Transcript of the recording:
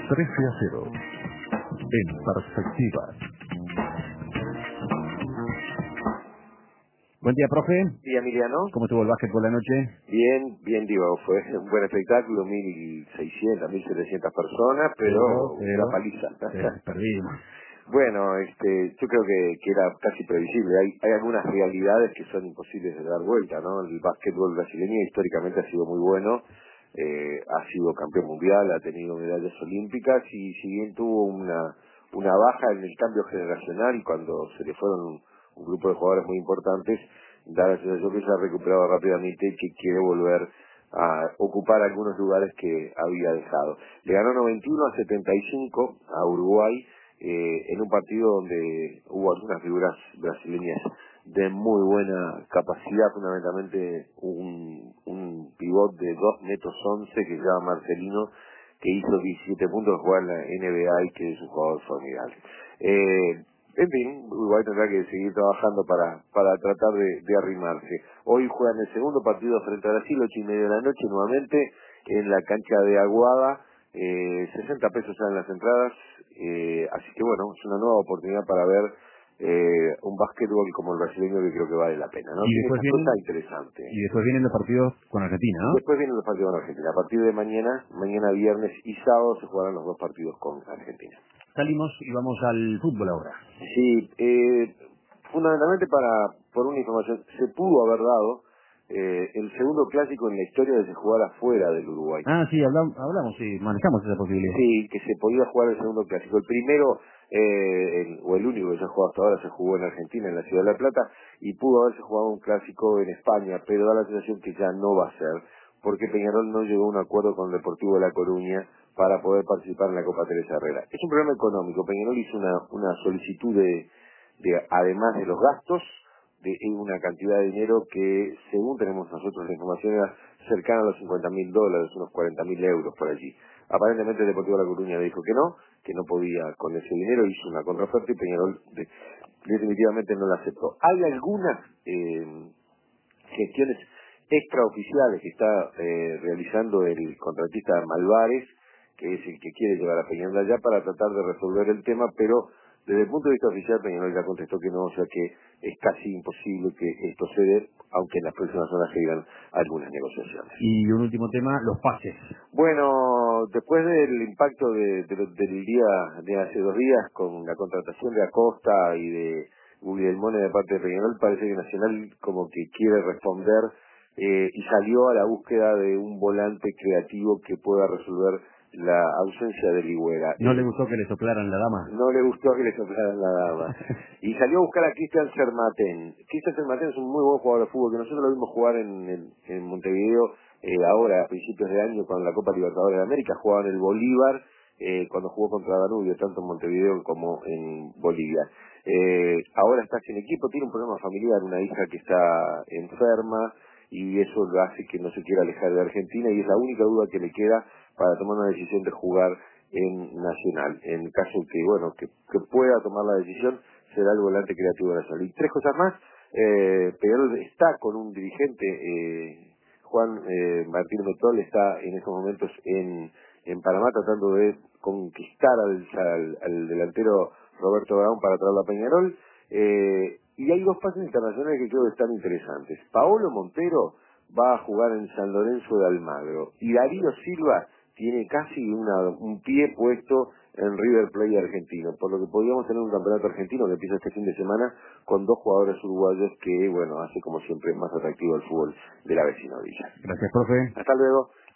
13-0. En perspectiva. Buen día, profe. Día, Emiliano. ¿Cómo estuvo el básquet por la noche? Bien, Diego. Fue un buen espectáculo, 1.600, 1.700 personas, pero una paliza. Perdimos. Bueno, yo creo que era casi previsible. Hay algunas realidades que son imposibles de dar vuelta, ¿no? El básquetbol brasileño históricamente ha sido muy bueno, ha sido campeón mundial, ha tenido medallas olímpicas y si bien tuvo una baja en el cambio generacional cuando se le fueron un grupo de jugadores muy importantes, da la sensación que se ha recuperado rápidamente y que quiere volver a ocupar algunos lugares que había dejado. Le ganó 91-75 a Uruguay, en un partido donde hubo algunas figuras brasileñas de muy buena capacidad, fundamentalmente un pivot de 2 metros 11 que se llama Marcelino, que hizo 17 puntos, jugar en la NBA y que es un jugador formidable. En fin, Uruguay tendrá que seguir trabajando para tratar de arrimarse. Hoy juegan el segundo partido frente a Brasil, 8:30 de la noche, nuevamente en la cancha de Aguada. 60 pesos salen las entradas, así que bueno, es una nueva oportunidad para ver un básquetbol como el brasileño que creo que vale la pena, ¿no? Y Tiene después esas cosas interesantes. Y después vienen los partidos con Argentina, ¿no? Después vienen los partidos con Argentina. A partir de mañana viernes y sábado se jugarán los 2 partidos con Argentina. Salimos y vamos al fútbol ahora. Sí, fundamentalmente por una información, se pudo haber dado el segundo clásico en la historia de se jugara fuera del Uruguay. Ah, sí, hablamos, sí, manejamos esa posibilidad. Sí, que se podía jugar el segundo clásico. El primero, o el único que se ha jugado hasta ahora, se jugó en Argentina, en la Ciudad de La Plata, y pudo haberse jugado un clásico en España, pero da la sensación que ya no va a ser, porque Peñarol no llegó a un acuerdo con el Deportivo de La Coruña para poder participar en la Copa Teresa Herrera. Es un problema económico. Peñarol hizo una solicitud además de los gastos, de una cantidad de dinero que, según tenemos nosotros la información, era cercana a los $50.000, unos 40.000 euros por allí. Aparentemente el Deportivo de La Coruña dijo que no podía con ese dinero, hizo una contraoferta y Peñarol definitivamente no la aceptó. Hay algunas gestiones extraoficiales que está realizando el contratista Malvares, que es el que quiere llevar a Peñarol allá para tratar de resolver el tema, pero desde el punto de vista oficial Peñarol ya contestó que no, o sea que es casi imposible que esto se dé, aunque en las próximas horas se digan algunas negociaciones. Y un último tema, los pases. Bueno, después del impacto del día de hace 2 días con la contratación de Acosta y de Guglielmone de parte de Peñarol, parece que Nacional como que quiere responder y salió a la búsqueda de un volante creativo que pueda resolver la ausencia de Ligüera. ¿No le gustó que le soplaran la dama? No le gustó que le soplaran la dama. Y salió a buscar a Cristian Sermatén. Cristian Sermatén es un muy buen jugador de fútbol, que nosotros lo vimos jugar en Montevideo ahora, a principios de año, con la Copa Libertadores de América. Jugaba en el Bolívar, cuando jugó contra Danubio, tanto en Montevideo como en Bolivia. Ahora está sin equipo, tiene un problema familiar, una hija que está enferma, y eso lo hace que no se quiera alejar de Argentina, y es la única duda que le queda para tomar una decisión de jugar en Nacional. En caso que pueda tomar la decisión, será el volante creativo de Nacional. Y 3 cosas más, Peñarol está con un dirigente, Juan Martín Metol, está en estos momentos en Panamá tratando de conquistar al delantero Roberto Brown para traerlo a Peñarol. Y hay 2 pases internacionales que creo que están interesantes. Paolo Montero va a jugar en San Lorenzo de Almagro y Darío Silva tiene casi un pie puesto en River Plate argentino, por lo que podríamos tener un campeonato argentino que empieza este fin de semana con 2 jugadores uruguayos que, hace como siempre más atractivo el fútbol de la vecina orilla. Gracias, profe. Hasta luego.